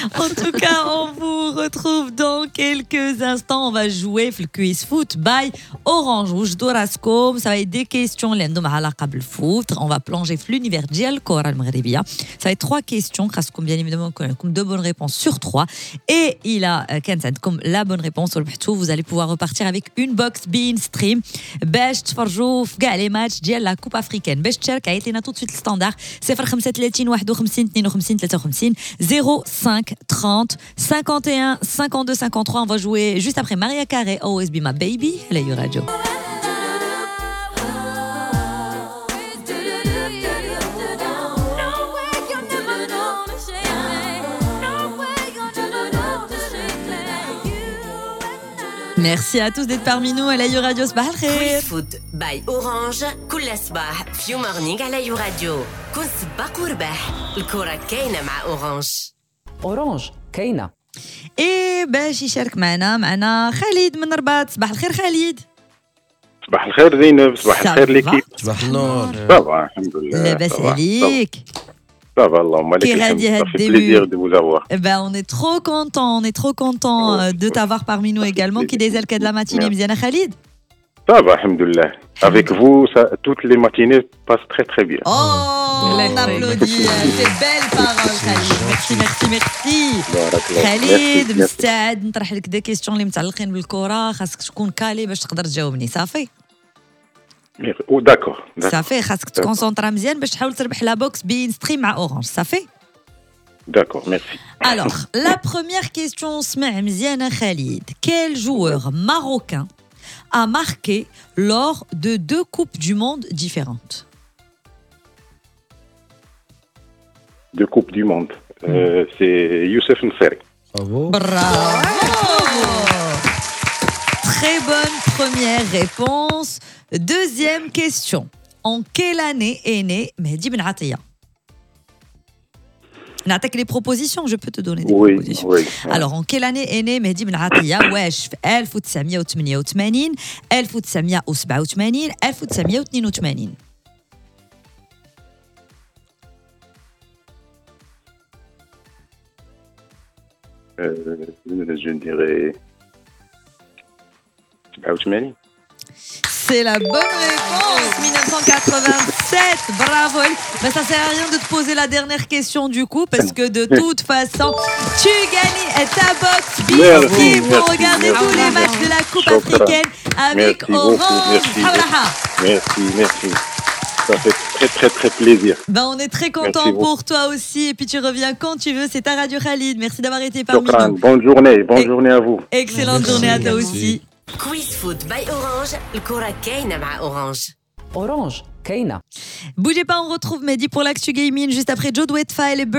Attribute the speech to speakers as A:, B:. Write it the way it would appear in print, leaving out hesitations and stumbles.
A: En tout cas, on vous retrouve dans quelques instants. On va jouer le quiz foot by Orange. وجدوا راسكم. Ça va être des questions اللي عندهم علاقة بالفوت. On va plonger في l'univers ديال الكرة المغربية. Ça va être 3 questions. خاصكم bien évidemment comme 2 bonnes réponses sur 3. Et il a كانت عندكم la bonne réponse وربحتوا. Vous allez pouvoir repartir avec une box beIN Stream باش تفرجوا في كاع لي ماتش ديال لا كوب افريكان. باش تشارك عيط لنا tout de suite الستاندار 035 51 52 53 05 30 51 52 53. On va jouer juste après Maria Carey, Always Be My Baby, à la Radio. Merci à tous d'être parmi nous à la Radio. صباح الخير.
B: فوت باي اورانج كل صباح في مورنينغ على راديو. كن سباق وربح الكرة كاينة مع اورانج.
C: اورانج كاينة.
A: إيه باش يشارك معنا خالد من رباط. صباح الخير خالد.
D: صباح الخير زينب. صباح الخير ليكيب.
E: صباح النور.
D: صباح الحمد لله.
A: لاباس عليك.
D: Ça va, Allahumma
A: Qui radie
D: ça
A: à
D: fait
A: début.
D: plaisir de vous avoir.
A: Eh ben, on est trop content de t'avoir parmi nous également. Qui déselle que de la matinée, Mziana Khalid.
D: Ça va, alhamdoulilah. Avec vous, toutes les matinées passent très très bien.
A: Oh, on applaudit. C'est belle parole, Khalid. Merci. Khalid, مستعد نطرح لك دي كيستيون اللي متعلقين بالكرة. خاصك تكون كالي باش تقدر تجاوبني. صافي.
D: D'accord.
A: صافي خاصك تكونسونطرا مزيان باش تحاول تربح لا بوكس بين ستريم مع اورانج. صافي.
D: D'accord, merci.
A: Alors, la première question, سمع مزيان Khalid. Quel joueur marocain a marqué lors de 2 coupes du monde différentes?
D: 2 coupes du monde. C'est Youssef Nseri.
E: Bravo.
A: Bravo. Très bonne première réponse. Deuxième question. En quelle année est né Mehdi Ben Attia? نعطيك les propositions, je peux te donner des propositions.
D: Oui.
A: Alors, en quelle année est né Mehdi Ben Attia? واش في 1988 1987 1982.
D: Je dirais 88.
A: C'est la bonne réponse, 1987, bravo. Ben, ça sert à rien de te poser la dernière question du coup, parce que de toute façon, tu gagnes ta box BIN pour regarder tous les matchs de la Coupe africaine avec Orange.
D: Merci. Ça fait très très plaisir.
A: Ben, on est très content pour toi aussi, et puis tu reviens quand tu veux, c'est ta Radio Khalid. Merci d'avoir été parmi nous.
D: Bonne journée à vous.
A: Excellente journée à toi aussi.
B: كويس فوت باي اورانج الكرة كاينة مع اورانج.
C: اورانج كاينة.
A: Bougez pas, on retrouve Mehdi pour l'actu gaming juste après Joe Dwetfa et les